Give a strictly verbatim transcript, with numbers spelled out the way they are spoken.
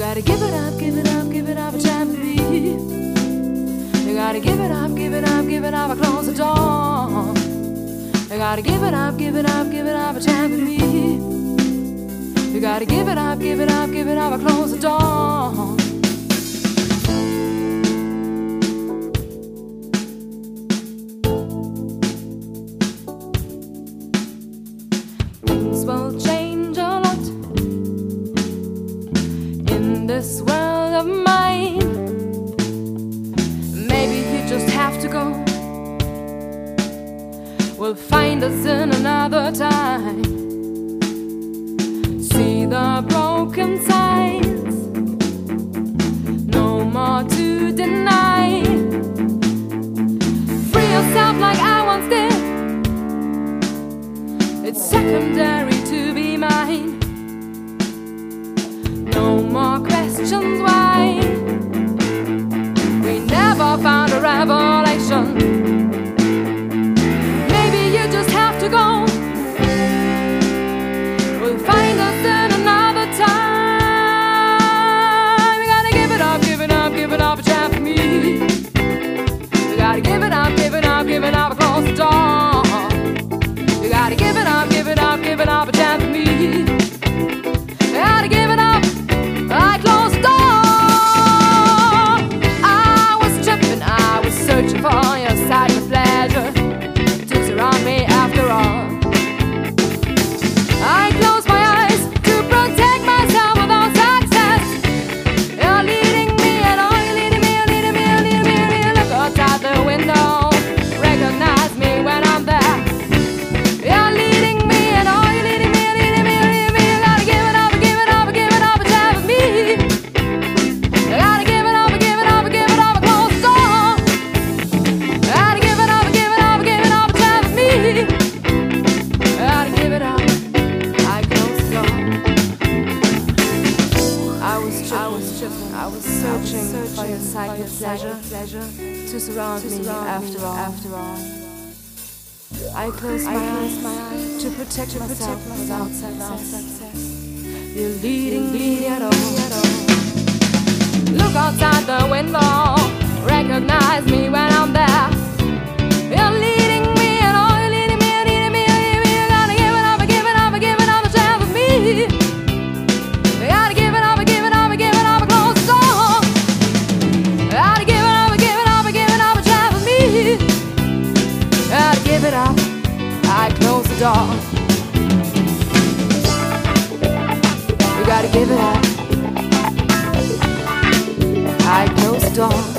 gotta give it up, give it up, give it up a chance to be. You gotta give it up, give it up, give it up, I close the door. You gotta give it up, give it up, give it up a chance to me. You gotta give it up, give it up, give it up, I close the door. Things will change a lot in this world of mine. Maybe you just have to go. We'll find us in another time. See the broken signs, no more to deny. Free yourself like I once did. It's secondary to be mine. No more questions why. We never found a revelation. Maybe you just have to go. We'll find us in another time. We gotta give it up, give it up, give it up a chance for me. We gotta give it up, give it up, give it up, close the door. You gotta give it up, give it up, give it up a chance for me. You gotta give it up, I close the door. I was tripping, I was searching for your side of pleasure to surround me after all. I close my eyes to protect myself without success. You're leading me and all you're leading me, you're leading me, you're leading me, you're leading me. Look outside the window, recognize me when I'm there. You're leading me and all you're leading me, you're leading me, you're leading me. You gotta give it up, give it up, give it up a chance for me. You gotta give it up, give it up, give it up a close the door. You gotta give it up, give it up, give it up a chance for me. You gotta give it up, I close the door. I was tripping, I was tripping, I was searching, searching for your sight of pleasure, pleasure to surround to me surround after me all, after all. I close my, I eyes, my eyes to protect to myself protect without success. success. You're leading me at all, at all. Look outside the window, recognize me when I'm there. You're leading me and all you're leading me, you're leading me, you're leading me. You gotta give it up, give it up, give it up a chance with me. You gotta give it up, give it up, give it up, close the door. You gotta give it up, give it up, give it up a chance with me. You gotta give it up, I close the door. You gotta give it up, I close the door.